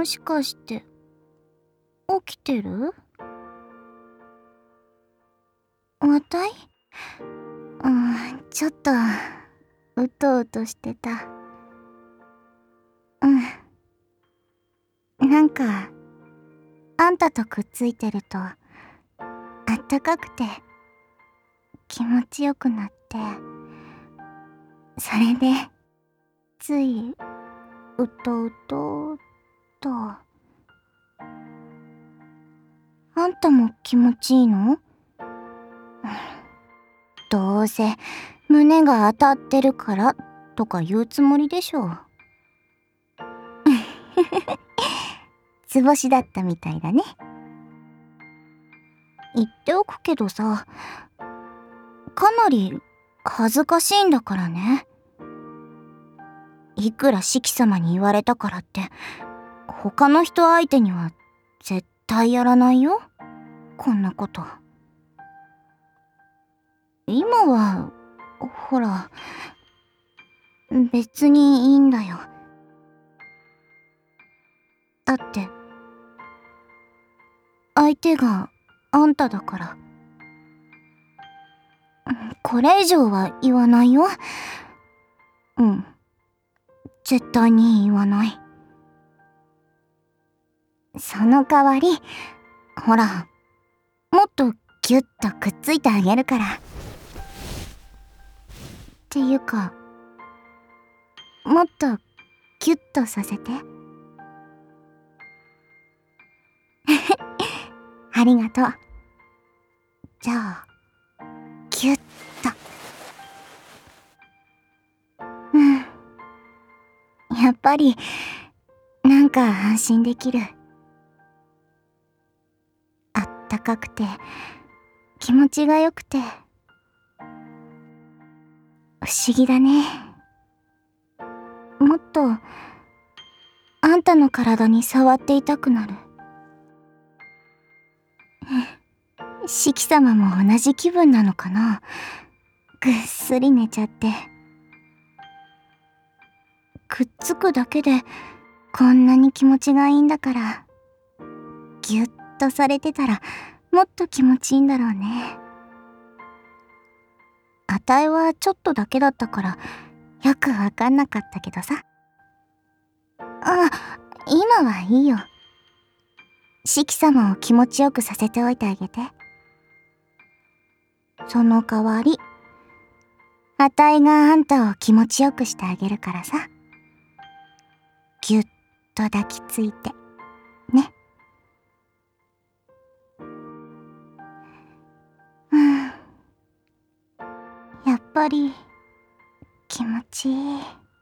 しかして起きてる？わたい？ちょっとうとうとしてた。なんかあんたとくっついてるとあったかくて気持ちよくなって、それでついうとうとと。あんたも気持ちいいの？どうせ胸が当たってるからとか言うつもりでしょ。図星だったみたいだね。言っておくけどさ、かなり恥ずかしいんだからね。いくらシキ様に言われたからって他の人相手には絶対やらないよ、こんなこと。今はほら別にいいんだよ。だって相手があんただから。これ以上は言わないよ。絶対に言わない。その代わり、ほら、もっとギュッとくっついてあげるから。っていうか、もっとギュッとさせて。ありがとう。じゃあ、ギュッと。やっぱり、なんか安心できる。あったかくて、気持ちが良くて、不思議だね。もっと、あんたの体に触っていたくなる。シキ様も同じ気分なのかな。ぐっすり寝ちゃって。くっつくだけでこんなに気持ちがいいんだから、ぎゅっとされてたらもっと気持ちいいんだろうね。あたいはちょっとだけだったからよくわかんなかったけどさ。今はいいよ。シキ様を気持ちよくさせておいてあげて。その代わり、あたいがあんたを気持ちよくしてあげるからさ。ぎゅっと抱きついてね。やっぱり気持ちいい。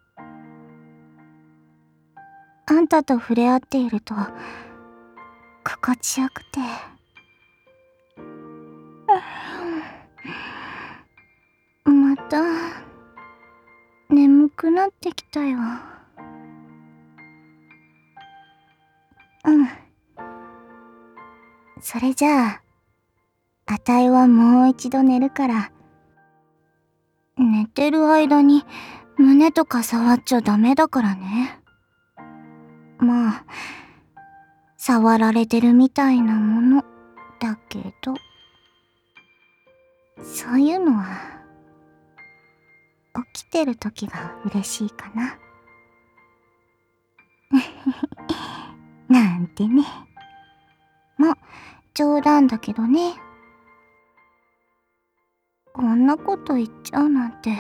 あんたと触れ合っていると心地よくて、また眠くなってきたよ。それじゃあ、あたいはもう一度寝るから、寝てる間に胸とか触っちゃダメだからね。まあ、触られてるみたいなものだけど、そういうのは起きてる時が嬉しいかな。なんてね。ま、冗談だけどね。こんなこと言っちゃうなんて、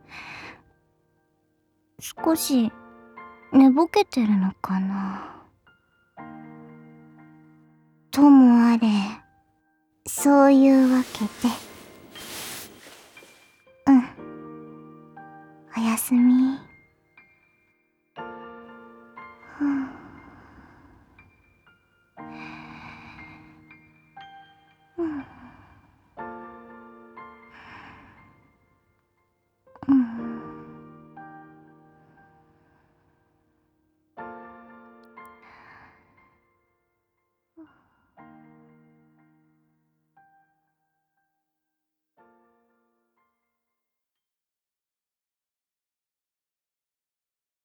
少し寝ぼけてるのかな。ともあれ、そういうわけで、おやすみ。